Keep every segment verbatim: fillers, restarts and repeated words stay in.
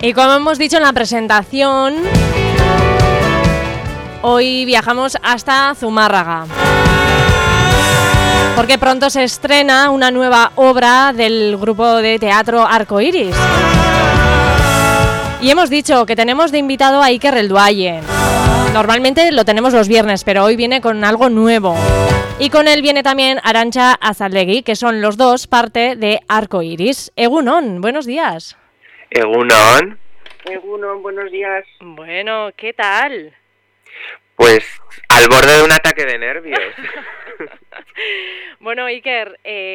Y como hemos dicho en la presentación, hoy viajamos hasta Zumárraga, porque pronto se estrena una nueva obra del grupo de teatro Arcoiris. Y hemos dicho que tenemos de invitado a Iker Relduaye. Normalmente lo tenemos los viernes, pero hoy viene con algo nuevo. Y con él viene también Arantxa Azalegui, que son los dos parte de Arcoiris. Egunon, buenos días. Egunon. Egunon, buenos días. Bueno, ¿qué tal? Pues al borde de un ataque de nervios. Bueno, Iker,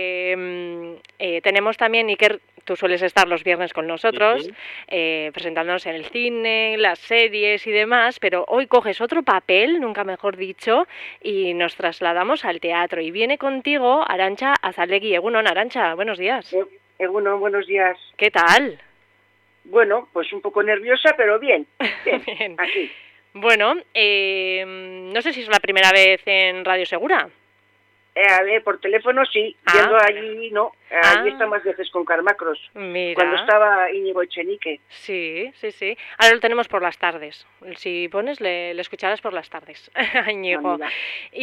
eh, eh, tenemos también, Iker, tú sueles estar los viernes con nosotros, uh-huh. eh, presentándonos en el cine, las series y demás, pero hoy coges otro papel, nunca mejor dicho, y nos trasladamos al teatro. Y viene contigo Arantxa Azalegui. Egunon, Arantxa, buenos días. Egunon, buenos días. ¿Qué tal? Bueno, pues un poco nerviosa, pero bien. Bien, bien. Aquí. Bueno, eh, no sé si es la primera vez en Radio Segura. Eh, a ver, por teléfono sí, ah, yendo allí no, ah. allí está más veces con Carmacros. Mira. Cuando estaba Íñigo Echenique. Sí, sí, sí. Ahora lo tenemos por las tardes. Si pones, le, le escucharás por las tardes a Íñigo. Ah,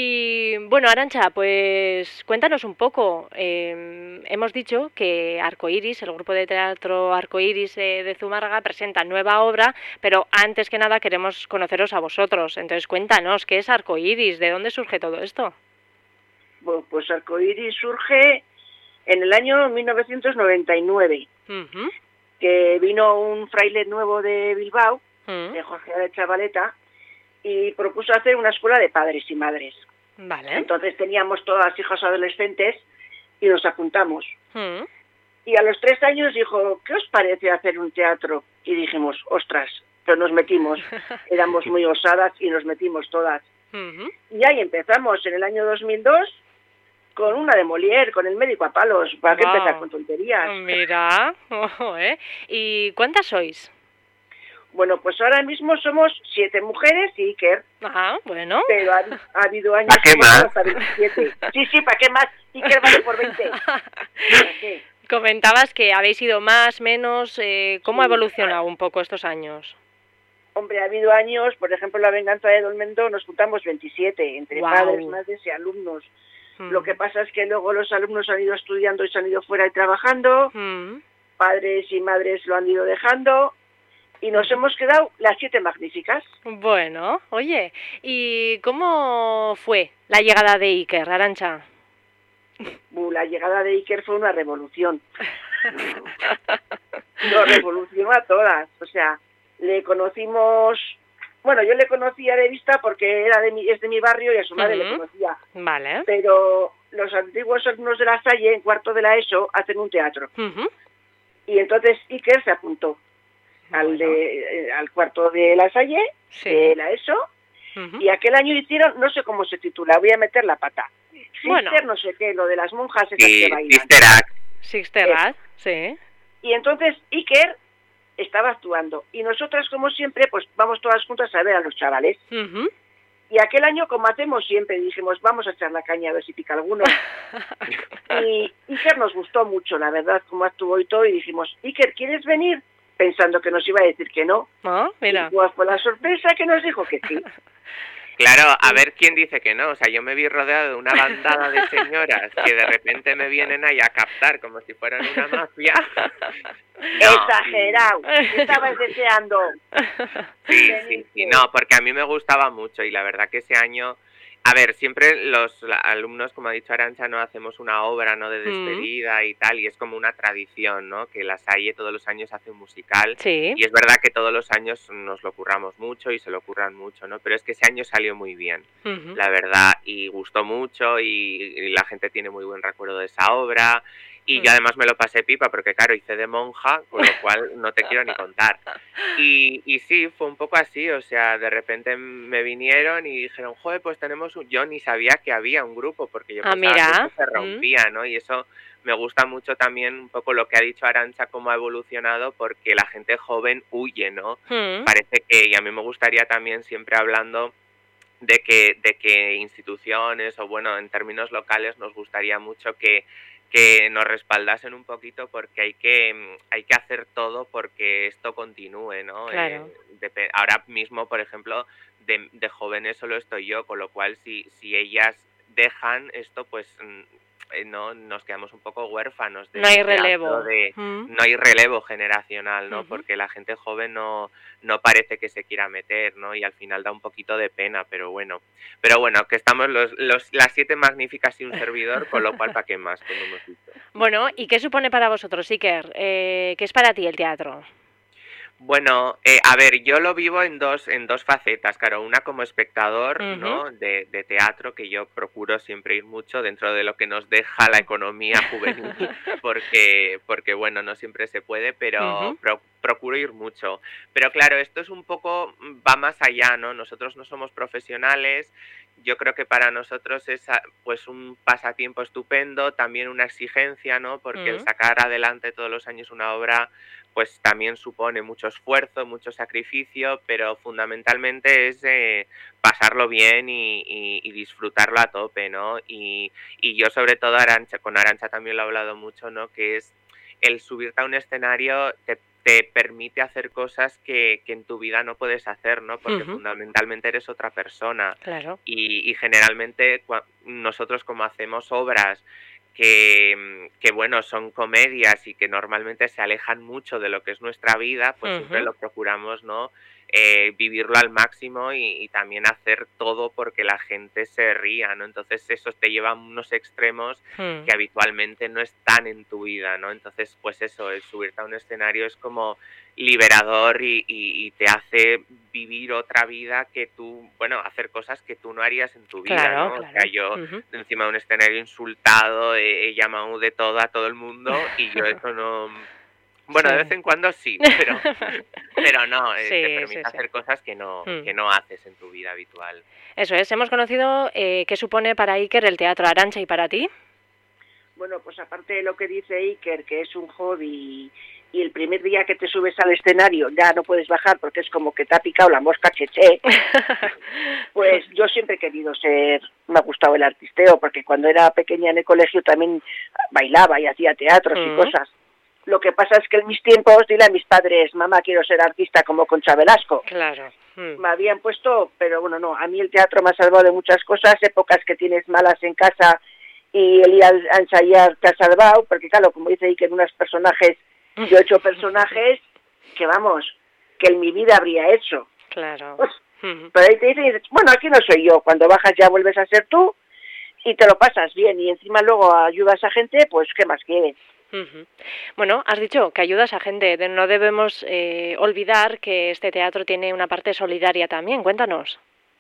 y bueno, Arantxa, pues cuéntanos un poco. Eh, hemos dicho que Arcoiris, el grupo de teatro Arcoiris eh, de Zumárraga, presenta nueva obra, pero antes que nada queremos conoceros a vosotros. Entonces cuéntanos, ¿qué es Arcoiris? ¿De dónde surge todo esto? Bueno, pues Arcoiris surge en el año mil novecientos noventa y nueve, uh-huh. que vino un fraile nuevo de Bilbao, uh-huh. de Jorge de Chavaleta, y propuso hacer una escuela de padres y madres. Vale. Entonces teníamos todas las hijas adolescentes y nos apuntamos. Uh-huh. Y a los tres años dijo, ¿qué os parece hacer un teatro? Y dijimos, ostras, pero nos metimos. Éramos muy osadas y nos metimos todas. Uh-huh. Y ahí empezamos en el año dos mil dos con una de Molière, con El médico a palos, para que wow. empezar con tonterías. Mira, oh, ¿eh? ¿Y cuántas sois? Bueno, pues ahora mismo somos siete mujeres y Iker. Ajá, bueno. Pero ha, ha habido años que más? hasta veintisiete. Sí, sí, ¿para qué más? Iker vale por veinte. ¿Qué? Comentabas que habéis ido más, menos, eh, ¿cómo sí, ha evolucionado un poco estos años? Hombre, ha habido años, por ejemplo, La venganza de Dolmendo nos juntamos veintisiete, entre wow. padres, madres y alumnos. Mm. Lo que pasa es que luego los alumnos han ido estudiando y se han ido fuera y trabajando, mm. padres y madres lo han ido dejando, y nos mm. hemos quedado las siete magníficas. Bueno, oye, ¿y cómo fue la llegada de Iker, Arantxa? Uh, la llegada de Iker fue una revolución. Nos revolucionó a todas, o sea, le conocimos... Bueno, yo le conocía de vista porque era de mi, es de mi barrio y a su madre uh-huh. le conocía. Vale. Pero los antiguos alumnos de La Salle, en cuarto de la ESO, hacen un teatro. Uh-huh. Y entonces Iker se apuntó bueno. al, de, eh, al cuarto de La Salle, sí. de la ESO, uh-huh. y aquel año hicieron, no sé cómo se titula, voy a meter la pata. Bueno. Sister no sé qué, lo de las monjas esas sí, que bailan. Sister Act. Sister Act, sí. Y entonces Iker estaba actuando. Y nosotras, como siempre, pues vamos todas juntas a ver a los chavales. Uh-huh. Y aquel año, como hacemos siempre, dijimos, vamos a echar la caña a ver si pica alguno. Y Iker nos gustó mucho, la verdad, cómo actuó y todo. Y dijimos, Iker, ¿quieres venir? Pensando que nos iba a decir que no. Oh, mira. Y pues fue la sorpresa que nos dijo que sí. Claro, a ver quién dice que no. O sea, yo me vi rodeado de una bandada de señoras que de repente me vienen ahí a captar como si fueran una mafia. No. Exagerado. Estabas deseando. Sí, sí, sí. No, porque a mí me gustaba mucho y la verdad que ese año... A ver, siempre los alumnos, como ha dicho Arantxa, no hacemos una obra no de despedida mm. y tal, y es como una tradición, ¿no? Que La Salle todos los años hace un musical, sí. y es verdad que todos los años nos lo curramos mucho y se lo curran mucho, ¿no? Pero es que ese año salió muy bien, uh-huh. la verdad, y gustó mucho y, y la gente tiene muy buen recuerdo de esa obra. Y yo además me lo pasé pipa porque, claro, hice de monja, con lo cual no te quiero ni contar. Y, y sí, fue un poco así, o sea, de repente me vinieron y dijeron, joder, pues tenemos un... Yo ni sabía que había un grupo, porque yo ah, pensaba mira. que eso se rompía, ¿no? Y eso me gusta mucho también un poco lo que ha dicho Arantxa, cómo ha evolucionado, porque la gente joven huye, ¿no? Mm. Parece que, y a mí me gustaría también siempre hablando... de que, de que instituciones, o bueno, en términos locales, nos gustaría mucho que que nos respaldasen un poquito porque hay que hay que hacer todo porque esto continúe, ¿no? Claro. Eh, de, ahora mismo, por ejemplo, de, de jóvenes solo estoy yo, con lo cual si, si ellas dejan esto, pues no nos quedamos un poco huérfanos de no hay teatro, relevo de, mm. no hay relevo generacional, ¿no? Uh-huh. Porque la gente joven no, no parece que se quiera meter, ¿no? Y al final da un poquito de pena, pero bueno, pero bueno, que estamos los, los las siete magníficas y un servidor, con lo cual ¿para qué más? Como hemos visto. Bueno, ¿y qué supone para vosotros, Iker? Eh, ¿qué es para ti el teatro? Bueno, eh, a ver, yo lo vivo en dos en dos facetas, claro, una como espectador, uh-huh. ¿no? De, de teatro, que yo procuro siempre ir mucho dentro de lo que nos deja la economía juvenil, porque, porque bueno, no siempre se puede, pero uh-huh. pro, procuro ir mucho. Pero claro, esto es un poco, va más allá, ¿no? Nosotros no somos profesionales. Yo creo que para nosotros es pues un pasatiempo estupendo, también una exigencia, ¿no? Porque uh-huh. el sacar adelante todos los años una obra pues también supone mucho esfuerzo, mucho sacrificio, pero fundamentalmente es eh, pasarlo bien y, y, y disfrutarlo a tope, ¿no? Y, y yo sobre todo, Arantxa, con Arantxa también lo he hablado mucho, ¿no? Que es el subirte a un escenario te, te permite hacer cosas que, que en tu vida no puedes hacer, ¿no? Porque uh-huh. fundamentalmente eres otra persona. Claro. Y, y generalmente nosotros como hacemos obras que, que bueno, son comedias y que normalmente se alejan mucho de lo que es nuestra vida, pues uh-huh. siempre lo procuramos, ¿no? Eh, vivirlo al máximo y, y también hacer todo porque la gente se ría, ¿no? Entonces eso te lleva a unos extremos uh-huh. que habitualmente no están en tu vida, ¿no? Entonces, pues eso, el subirte a un escenario es como liberador y, y, y te hace vivir otra vida que tú, bueno, hacer cosas que tú no harías en tu vida, claro, ¿no? Claro. O sea, yo uh-huh. encima de un escenario insultado, he, he llamado de todo a todo el mundo y yo eso no... Bueno, sí. de vez en cuando sí, pero, pero no, eh, sí, te permite sí, hacer sí. cosas que no, mm. que no haces en tu vida habitual. Eso es, hemos conocido eh, qué supone para Iker el teatro. Arantxa, ¿y para ti? Bueno, pues aparte de lo que dice Iker, que es un hobby y el primer día que te subes al escenario ya no puedes bajar porque es como que te ha picado la mosca cheche, pues yo siempre he querido ser, me ha gustado el artisteo porque cuando era pequeña en el colegio también bailaba y hacía teatros mm. y cosas. Lo que pasa es que en mis tiempos, dile a mis padres, mamá, quiero ser artista como Concha Velasco. Claro. Mm. Me habían puesto, pero bueno, no, a mí el teatro me ha salvado de muchas cosas, épocas que tienes malas en casa y el ir a ensayar te ha salvado, porque claro, como dice ahí que en unos personajes, yo he hecho personajes que vamos, que en mi vida habría hecho. Claro. Pues, mm. Pero ahí te dicen y dices, bueno, aquí no soy yo, cuando bajas ya vuelves a ser tú y te lo pasas bien y encima luego ayudas a gente, pues ¿qué más quieres? Uh-huh. Bueno, has dicho que ayudas a gente, no debemos eh, olvidar que este teatro tiene una parte solidaria también, cuéntanos.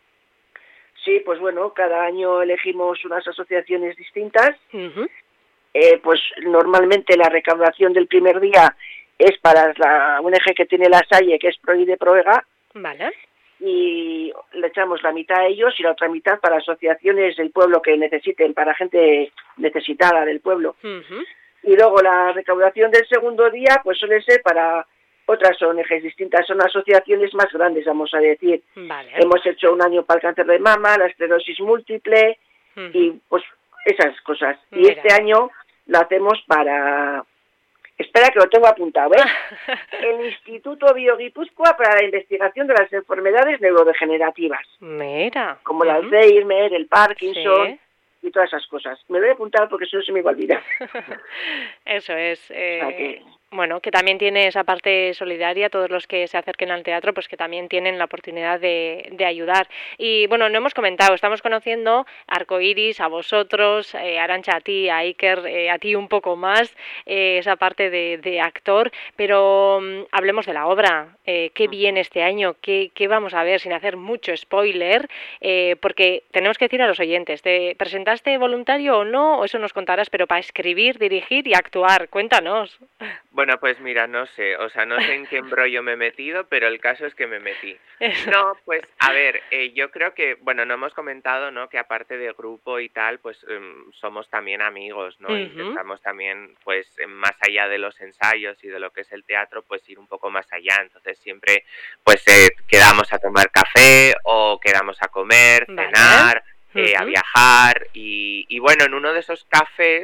Sí, pues bueno, cada año elegimos unas asociaciones distintas, uh-huh. eh, pues normalmente la recaudación del primer día es para la O N G que tiene la Salle, que es Proide Proega, vale. Y le echamos la mitad a ellos y la otra mitad para asociaciones del pueblo que necesiten, para gente necesitada del pueblo. Uh-huh. Y luego la recaudación del segundo día pues suele ser para otras O N Ges distintas, son asociaciones más grandes, vamos a decir. Vale. Hemos hecho un año para el cáncer de mama, la esclerosis múltiple uh-huh. y pues esas cosas. Mira. Y este año lo hacemos para... Espera que lo tengo apuntado, ¿eh? El Instituto Bioguipúzcoa para la investigación de las enfermedades neurodegenerativas. Mira. Como el uh-huh. Alzheimer, el Parkinson... Sí. Y todas esas cosas. Me lo voy a apuntar porque si no se me va a olvidar. Eso es. Eh, o sea que... Bueno, que también tiene esa parte solidaria, todos los que se acerquen al teatro, pues que también tienen la oportunidad de, de ayudar. Y bueno, no hemos comentado, estamos conociendo Arcoiris, a vosotros, eh, Arantxa, a ti, a Iker, eh, a ti un poco más, eh, esa parte de, de actor, pero um, hablemos de la obra. Eh, ¿Qué viene este año? ¿Qué, qué vamos a ver? Sin hacer mucho spoiler, eh, porque tenemos que decir a los oyentes, ¿te presentaste voluntario o no? O eso nos contarás, pero para escribir, dirigir y actuar, cuéntanos. Bueno, pues mira, no sé, o sea, no sé en qué embrollo me he metido, pero el caso es que me metí. No, pues, a ver, eh, yo creo que, bueno, no hemos comentado, ¿no?, que aparte de grupo y tal, pues um, somos también amigos, ¿no? Uh-huh. Intentamos también, pues, más allá de los ensayos y de lo que es el teatro, pues ir un poco más allá. Entonces siempre, pues, eh, quedamos a tomar café o quedamos a comer, vale. cenar, uh-huh. eh, a viajar y, y, bueno, en uno de esos cafés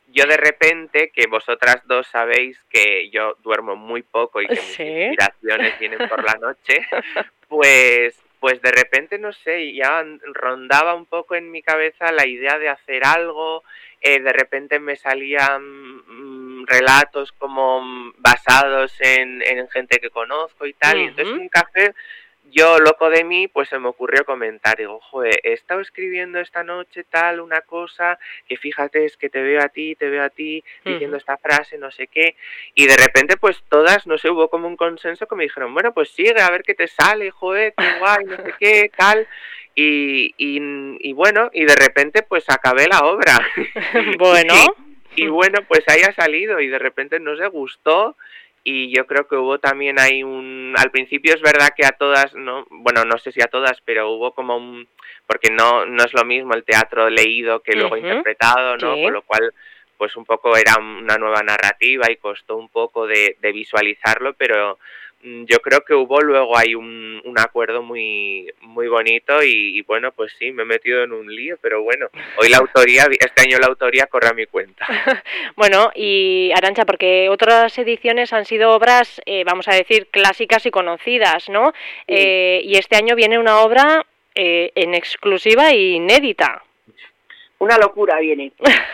yo de repente, que vosotras dos sabéis que yo duermo muy poco y que mis Sí. inspiraciones vienen por la noche, pues, pues de repente, no sé, ya rondaba un poco en mi cabeza la idea de hacer algo, eh, de repente me salían mm, relatos como mm, basados en, en gente que conozco y tal, y entonces en Ujú. un café, yo, loco de mí, pues se me ocurrió comentar, digo, joder, he estado escribiendo esta noche tal, una cosa, que fíjate, es que te veo a ti, te veo a ti, diciendo Ujú. esta frase, no sé qué, y de repente, pues todas, no sé, hubo como un consenso que me dijeron, bueno, pues sigue, a ver qué te sale, joder, qué guay, no sé qué, tal, y, y, y bueno, y de repente, pues acabé la obra, Bueno. y, y bueno, pues ahí ha salido, y de repente nos gustó, y yo creo que hubo también ahí un... Al principio es verdad que a todas, ¿no? Bueno, no sé si a todas, pero hubo como un... Porque no, no es lo mismo el teatro leído que luego Ujú. interpretado, ¿no? Con Sí. lo cual, pues un poco era una nueva narrativa y costó un poco de, de visualizarlo, pero mm, yo creo que hubo luego ahí un, un acuerdo muy, muy bonito y, y bueno, pues sí, me he metido en un lío, pero bueno, hoy la autoría, este año la autoría corre a mi cuenta. Bueno, y Arantxa, porque otras ediciones han sido obras, eh, vamos a decir, clásicas y conocidas, ¿no? Sí. Eh, y este año viene una obra eh, en exclusiva e inédita. Una locura viene.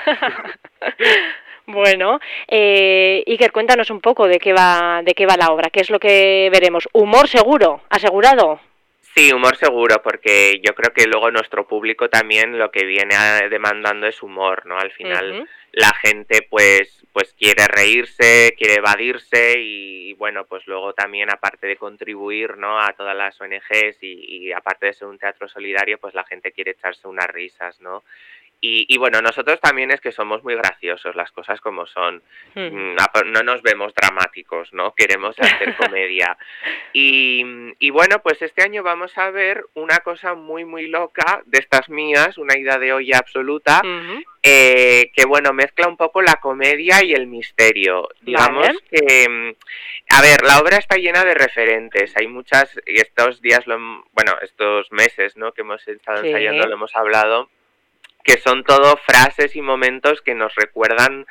Bueno, eh, Iker, cuéntanos un poco de qué va, de qué va la obra, qué es lo que veremos. Humor seguro, asegurado. Sí, humor seguro, porque yo creo que luego nuestro público también lo que viene a- demandando es humor, ¿no? Al final Ujú. la gente pues pues quiere reírse, quiere evadirse y bueno, pues luego también aparte de contribuir, ¿no? A todas las O N Ges y, y aparte de ser un teatro solidario, pues la gente quiere echarse unas risas, ¿no? Y, y bueno, nosotros también es que somos muy graciosos, las cosas como son. Ujú. Mm, apa- No nos vemos dramáticos, ¿no? Queremos hacer comedia. Y, y bueno, pues este año vamos a ver una cosa muy, muy loca de estas mías, una ida de olla absoluta, Ujú. eh, que bueno, mezcla un poco la comedia y el misterio. Digamos Vale. que, mm, a ver, la obra está llena de referentes, hay muchas, y estos días, lo, hem- bueno, estos meses, ¿no? Que hemos estado ensayando, Sí. lo hemos hablado, que son todo frases y momentos que nos recuerdan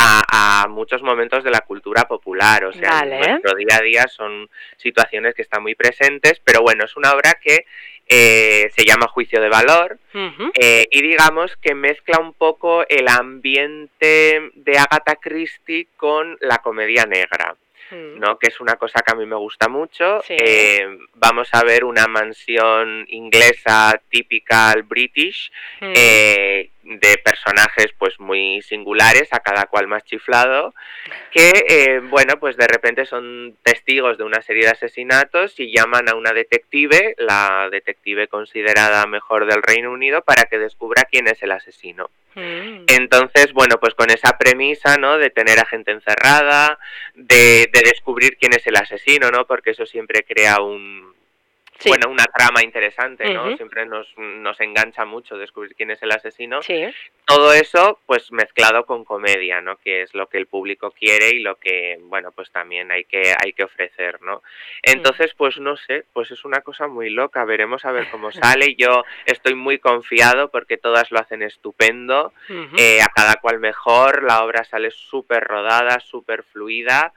a, a muchos momentos de la cultura popular, o sea, en Vale. nuestro día a día son situaciones que están muy presentes, pero bueno, es una obra que eh, se llama Juicio de Valor, Ujú. eh, y digamos que mezcla un poco el ambiente de Agatha Christie con la comedia negra, Mm. ¿no? Que es una cosa que a mí me gusta mucho. Sí. Eh, vamos a ver una mansión inglesa typical British, Mm. eh, de personajes pues muy singulares, a cada cual más chiflado, que eh, bueno, pues de repente son testigos de una serie de asesinatos y llaman a una detective, la detective considerada mejor del Reino Unido, para que descubra quién es el asesino. Mm. Entonces, bueno, pues con esa premisa, ¿no? De tener a gente encerrada, de, de descubrir quién es el asesino, ¿no? Porque eso siempre crea un... Sí. Bueno, una trama interesante, ¿no? Ujú. Siempre nos, nos engancha mucho descubrir quién es el asesino. Sí. Todo eso, pues mezclado con comedia, ¿no? Que es lo que el público quiere y lo que, bueno, pues también hay que, hay que ofrecer, ¿no? Entonces, pues no sé, pues es una cosa muy loca, veremos a ver cómo sale. Yo estoy muy confiado porque todas lo hacen estupendo, Ujú. eh, a cada cual mejor, la obra sale súper rodada, súper fluida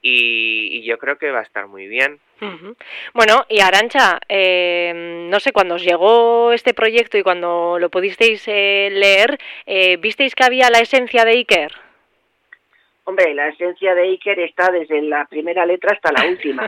y, y yo creo que va a estar muy bien. Ujú. Bueno, y Arantxa, eh, no sé, cuando os llegó este proyecto y cuando lo pudisteis eh, leer, eh, ¿visteis que había la esencia de Iker? Hombre, la esencia de Iker está desde la primera letra hasta la última.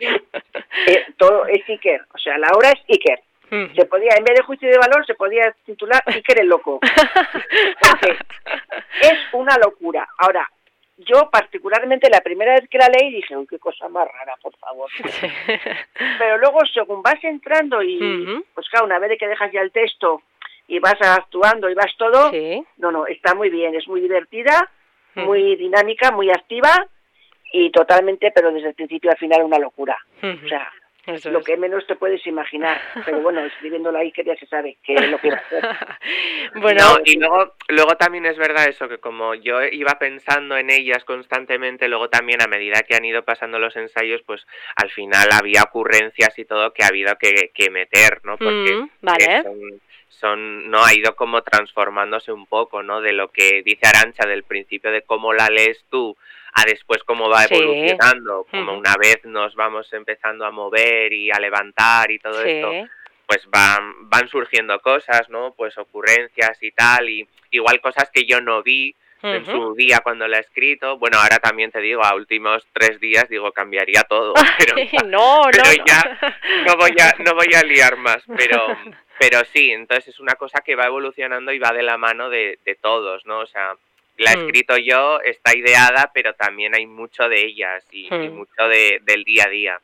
Eh, todo es Iker, o sea, la obra es Iker. Ujú. Se podía, en vez de Juicio de Valor, se podía titular Iker el Loco. Porque es una locura. Ahora, yo particularmente la primera vez que la leí dije, uy, qué cosa más rara, por favor. Sí. Pero luego, según vas entrando y, Ujú. pues claro, una vez que dejas ya el texto y vas actuando y vas todo, Sí. no, no, está muy bien, es muy divertida, Ujú. muy dinámica, muy activa y totalmente, pero desde el principio al final una locura. Ujú. O sea, Eso lo es. que menos te puedes imaginar. Pero bueno, escribiéndola ahí que ya se sabe qué es lo que va a hacer. Bueno, No, y luego, luego también es verdad eso, que como yo iba pensando en ellas constantemente, luego también a medida que han ido pasando los ensayos, pues al final había ocurrencias y todo que ha habido que, que meter, ¿no? Porque Mm, vale. son, son, no ha ido como transformándose un poco, ¿no? De lo que dice Arantxa, del principio de cómo la lees tú, a después cómo va evolucionando, sí. Como uh-huh. Una vez nos vamos empezando a mover y a levantar y todo sí. Esto, pues van, van surgiendo cosas, ¿no? Pues ocurrencias y tal, y igual cosas que yo no vi uh-huh. En su día cuando la he escrito. Bueno, ahora también te digo, a últimos tres días digo, cambiaría todo, pero, no, pero no, ya no voy a, no voy a liar más, pero, pero sí, entonces es una cosa que va evolucionando y va de la mano de, de todos, ¿no? O sea, la he escrito yo, está ideada, pero también hay mucho de ellas y, mm. y mucho de, del día a día.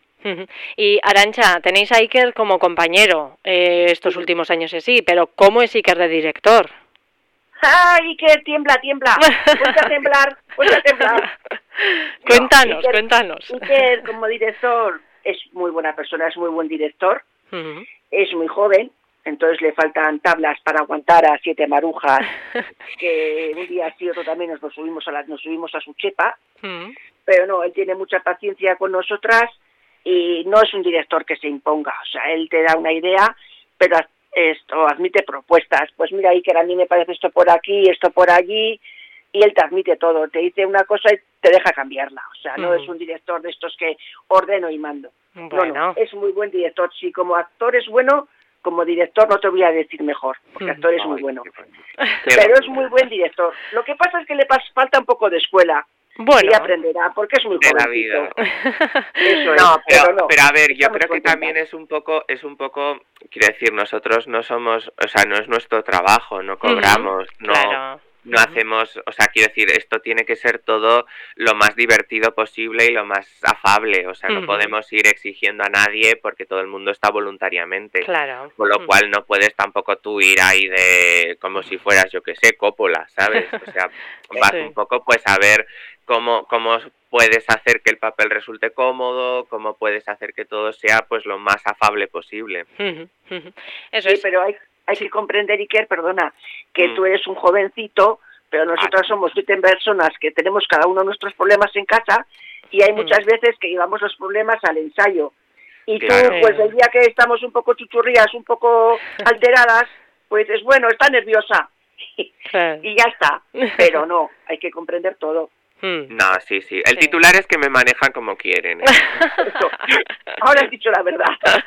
Y Arantxa, tenéis a Iker como compañero eh, estos últimos años, sí, pero ¿cómo es Iker de director? ¡Ah, Iker, tiembla, tiembla! ¡Ponte a temblar, ponte a temblar! Cuéntanos, no, Iker, cuéntanos. Iker, como director, es muy buena persona, es muy buen director, uh-huh. Es muy joven. Entonces le faltan tablas para aguantar a siete marujas, que un día sí, otro también nos, nos subimos a la, nos subimos a su chepa, mm. Pero no, él tiene mucha paciencia con nosotras y no es un director que se imponga, o sea, él te da una idea, pero esto admite propuestas, pues mira Iker, a mí me parece esto por aquí, esto por allí, y él te admite todo, te dice una cosa y te deja cambiarla, o sea, mm. No es un director de estos que ordeno y mando, bueno. no, no, es muy buen director, sí, como actor es bueno. Como director no te voy a decir mejor, porque actor es muy bueno. Pero es muy buen director. Lo que pasa es que le falta un poco de escuela. Bueno. Y aprenderá, porque es muy de jovencito. La vida. Eso no, es, pero, pero no. Pero a ver, yo creo que también es un poco, es un poco, quiero decir, nosotros no somos, o sea, no es nuestro trabajo, no cobramos, uh-huh. no... Claro. No uh-huh. hacemos, o sea, quiero decir, esto tiene que ser todo lo más divertido posible y lo más afable, o sea, uh-huh. No podemos ir exigiendo a nadie porque todo el mundo está voluntariamente, claro. Con lo uh-huh. cual no puedes tampoco tú ir ahí de, como si fueras, yo qué sé, Coppola, ¿sabes? O sea, vas sí. un poco pues a ver cómo, cómo puedes hacer que el papel resulte cómodo, cómo puedes hacer que todo sea pues lo más afable posible. Uh-huh. Uh-huh. Eso sí, es. pero hay Hay que comprender, Iker, perdona, que mm. tú eres un jovencito, pero nosotras somos siete personas que tenemos cada uno nuestros problemas en casa y hay mm. muchas veces que llevamos los problemas al ensayo. Y claro. Tú, pues el día que estamos un poco chuchurrías, un poco alteradas, pues es bueno, está nerviosa. Claro. Y ya está. Pero no, hay que comprender todo. No, sí, sí. El sí. titular es que me manejan como quieren. ¿eh? Ahora has dicho la verdad.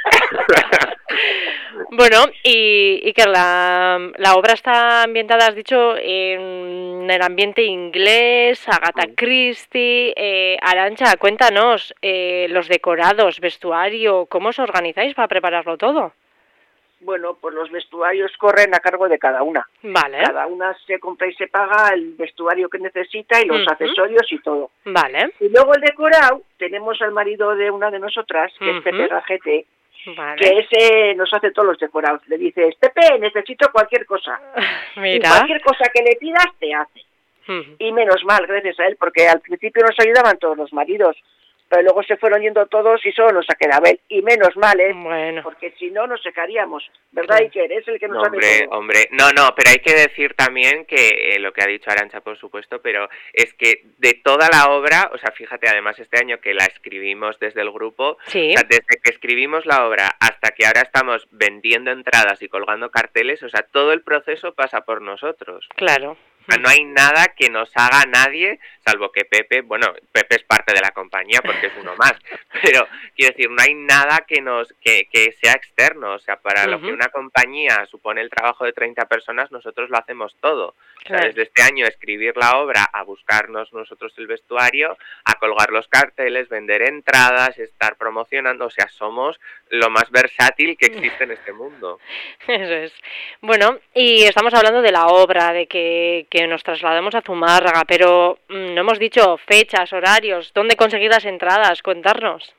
Bueno, y, y que la, la obra está ambientada, has dicho, en el ambiente inglés, Agatha Christie. Eh, Arantxa, cuéntanos, eh, los decorados, vestuario, ¿cómo os organizáis para prepararlo todo? Bueno, pues los vestuarios corren a cargo de cada una. Vale. Cada una se compra y se paga el vestuario que necesita y los uh-huh. accesorios y todo. Vale. Y luego el decorado, tenemos al marido de una de nosotras, que uh-huh. es Pepe Gajete, vale. Que ese nos hace todos los decorados. Le dices, Pepe, necesito cualquier cosa. Mira. Y cualquier cosa que le pidas, te hace. Uh-huh. Y menos mal, gracias a él, porque al principio nos ayudaban todos los maridos. Pero luego se fueron yendo todos y solo nos ha quedado él. Y menos mal, ¿eh? Bueno. Porque si no, nos secaríamos. ¿Verdad, sí. Iker? Es el que nos no, hombre, hace todo. Hombre, no, no, pero hay que decir también que eh, lo que ha dicho Arantxa, por supuesto, pero es que de toda la obra, o sea, fíjate, además este año que la escribimos desde el grupo, sí. O sea, desde que escribimos la obra hasta que ahora estamos vendiendo entradas y colgando carteles, o sea, todo el proceso pasa por nosotros. Claro. O sea, no hay nada que nos haga nadie, salvo que Pepe, bueno, Pepe es parte de la compañía porque es uno más, pero quiero decir, no hay nada que nos que, que sea externo, o sea, para uh-huh. lo que una compañía supone el trabajo de treinta personas, nosotros lo hacemos todo. Claro. O sea, desde este año escribir la obra, a buscarnos nosotros el vestuario, a colgar los carteles, vender entradas, estar promocionando, o sea, somos lo más versátil que existe en este mundo. Eso es. Bueno, y estamos hablando de la obra, de que, que nos traslademos a Zumárraga, pero mmm, no hemos dicho fechas, horarios, ¿dónde conseguir las entradas? Contarnos.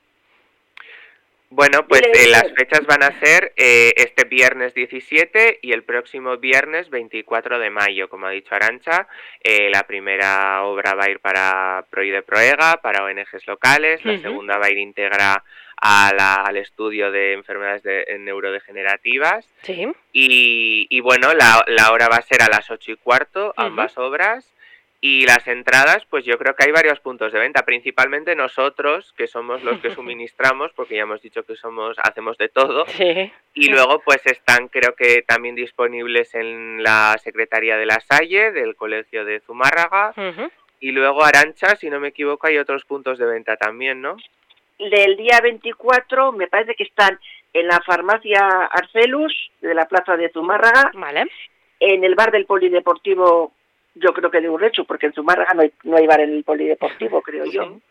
Bueno, pues eh, las fechas van a ser eh, este viernes diecisiete y el próximo viernes veinticuatro de mayo, como ha dicho Arantxa. Eh, la primera obra va a ir para Pro I D Proega, para O N Ges locales, la uh-huh. segunda va a ir íntegra a la, al estudio de enfermedades de, neurodegenerativas. Sí. Y, y bueno, la, la hora va a ser a las ocho y cuarto, ambas uh-huh. obras. Y las entradas, pues yo creo que hay varios puntos de venta, principalmente nosotros, que somos los que suministramos, porque ya hemos dicho que somos, hacemos de todo. Sí. Y luego pues están, creo que también disponibles en la Secretaría de la Salle, del Colegio de Zumárraga. Uh-huh. Y luego Arantxa, si no me equivoco, hay otros puntos de venta también, ¿no? Del día veinticuatro me parece que están en la farmacia Arcelus de la plaza de Zumárraga, vale. En el bar del Polideportivo, yo creo que de Urrechu, porque en Zumárraga no hay, no hay bar en el Polideportivo, creo yo. Sí.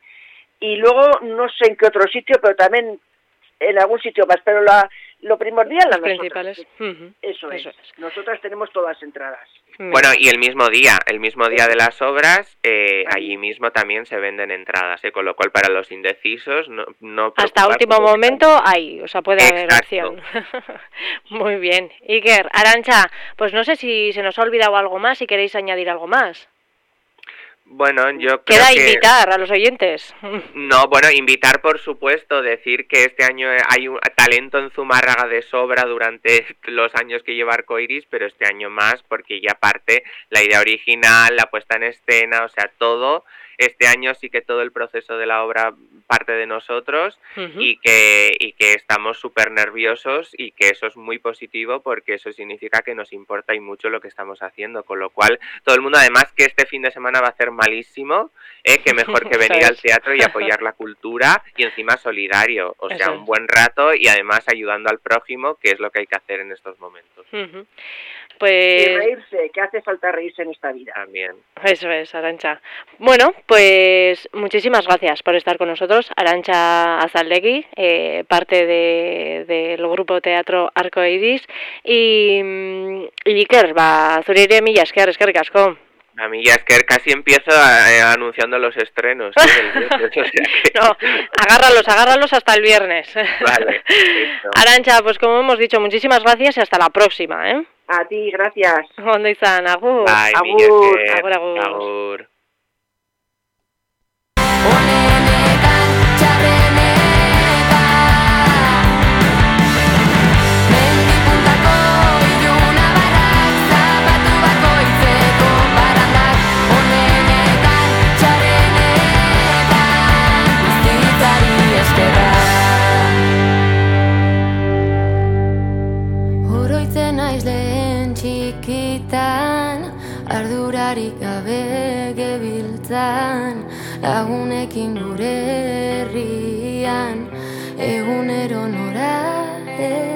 Y luego no sé en qué otro sitio, pero también en algún sitio más, pero la, lo primordial las principales. Uh-huh. Eso, Eso es. es. Nosotras tenemos todas entradas. Bueno, y el mismo día, el mismo día de las obras, eh, allí mismo también se venden entradas, ¿eh? Con lo cual para los indecisos no, no hasta último momento hay, o sea, puede haber opción. Muy bien. Iker, Arantxa, pues no sé si se nos ha olvidado algo más, si queréis añadir algo más. Bueno, yo creo Queda que... invitar a los oyentes. No, bueno, invitar por supuesto, decir que este año hay un talento en Zumárraga de sobra durante los años que lleva Arcoiris, pero este año más, porque ya parte la idea original, la puesta en escena, o sea, todo. Este año sí que todo el proceso de la obra parte de nosotros uh-huh. y que y que estamos súper nerviosos y que eso es muy positivo porque eso significa que nos importa y mucho lo que estamos haciendo, con lo cual todo el mundo, además que este fin de semana va a ser malísimo, ¿eh? Que mejor que venir al teatro y apoyar la cultura y encima solidario, o sea, un buen rato y además ayudando al prójimo, que es lo que hay que hacer en estos momentos. Uh-huh. Pues... Y reírse, que hace falta reírse en esta vida. También. Eso es, Arantxa. Bueno, pues muchísimas gracias por estar con nosotros. Arantxa Azaldegui, eh, parte de, del grupo Teatro Arcoiris. Y, y Iker, ba, zure ere mila esker, eskerrik asko. A mí ya es que casi empiezo a, eh, anunciando los estrenos. ¿eh? Del viernes, o sea que... No, agárralos, agárralos hasta el viernes. Vale, perfecto. Arantxa, pues como hemos dicho, muchísimas gracias y hasta la próxima, ¿eh? A ti, gracias. Ondo izan, agur. Bye, agur. Agur, agur. Agur. Ardurarik gabe gebiltzan lagunekin gure herrian egunero nora